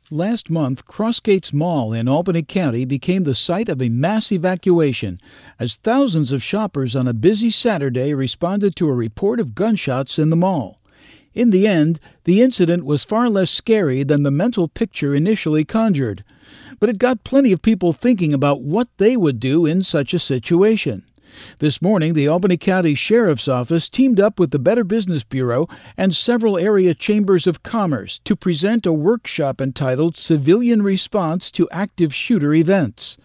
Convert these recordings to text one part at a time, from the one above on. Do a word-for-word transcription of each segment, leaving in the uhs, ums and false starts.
Last month, Crossgates Mall in Albany County became the site of a mass evacuation as thousands of shoppers on a busy Saturday responded to a report of gunshots in the mall. In the end, the incident was far less scary than the mental picture initially conjured, but it got plenty of people thinking about what they would do in such a situation. This morning, the Albany County Sheriff's Office teamed up with the Better Business Bureau and several area chambers of commerce to present a workshop entitled Civilian Response to Active Shooter Events.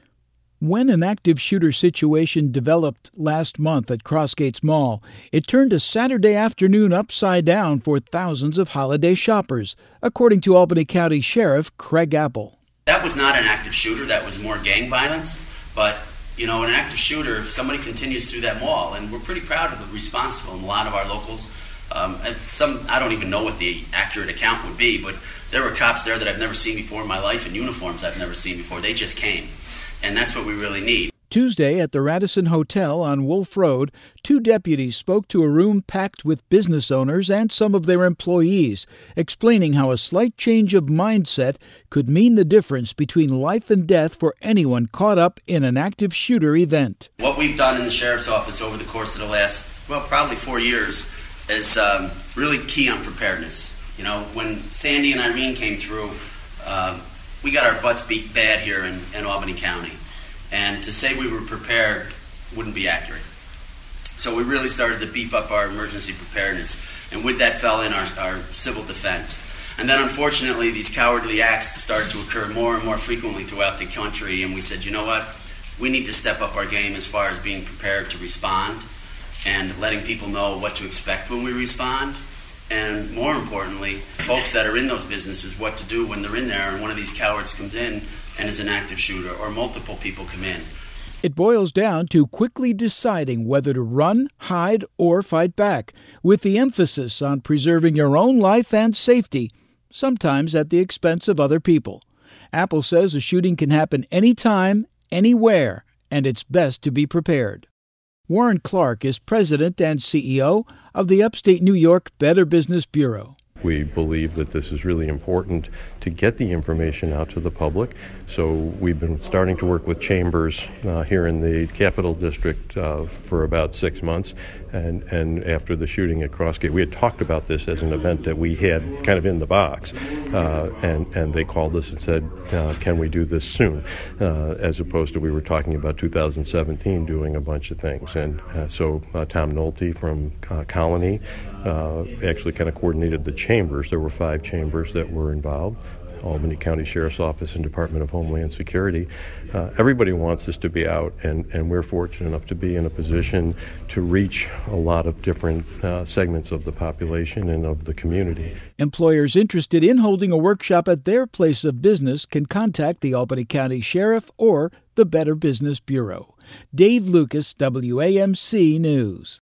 When an active shooter situation developed last month at Crossgates Mall, it turned a Saturday afternoon upside down for thousands of holiday shoppers, according to Albany County Sheriff Craig Apple. That was not an active shooter, that was more gang violence, but you know, an active shooter, if somebody continues through that mall, and we're pretty proud of the response from a lot of our locals. Um, and some, I don't even know what the accurate account would be, but there were cops there that I've never seen before in my life in uniforms I've never seen before. They just came, and that's what we really need. Tuesday at the Radisson Hotel on Wolf Road, two deputies spoke to a room packed with business owners and some of their employees, explaining how a slight change of mindset could mean the difference between life and death for anyone caught up in an active shooter event. What we've done in the Sheriff's Office over the course of the last, well, probably four years is um, really key on preparedness. You know, when Sandy and Irene came through, uh, we got our butts beat bad here in, in Albany County. And to say we were prepared wouldn't be accurate. So we really started to beef up our emergency preparedness. And with that fell in our, our civil defense. And then unfortunately these cowardly acts started to occur more and more frequently throughout the country. And we said, you know what? We need to step up our game as far as being prepared to respond and letting people know what to expect when we respond. And more importantly, folks that are in those businesses, what to do when they're in there and one of these cowards comes in and is an active shooter, or multiple people come in. It boils down to quickly deciding whether to run, hide, or fight back, with the emphasis on preserving your own life and safety, sometimes at the expense of other people. Apple says a shooting can happen anytime, anywhere, and it's best to be prepared. Warren Clark is president and C E O of the Upstate New York Better Business Bureau. We believe that this is really important to get the information out to the public. So we've been starting to work with chambers uh, here in the Capital District uh, for about six months. And, and after the shooting at Crossgate, we had talked about this as an event that we had kind of in the box. Uh, and, and they called us and said, uh, can we do this soon? Uh, as opposed to we were talking about two thousand seventeen doing a bunch of things. And uh, so uh, Tom Nolte from uh, Colony uh, actually kind of coordinated the chambers. There were five chambers that were involved. Albany County Sheriff's Office and Department of Homeland Security. Uh, everybody wants us to be out, and, and we're fortunate enough to be in a position to reach a lot of different uh, segments of the population and of the community. Employers interested in holding a workshop at their place of business can contact the Albany County Sheriff or the Better Business Bureau. Dave Lucas, W A M C News.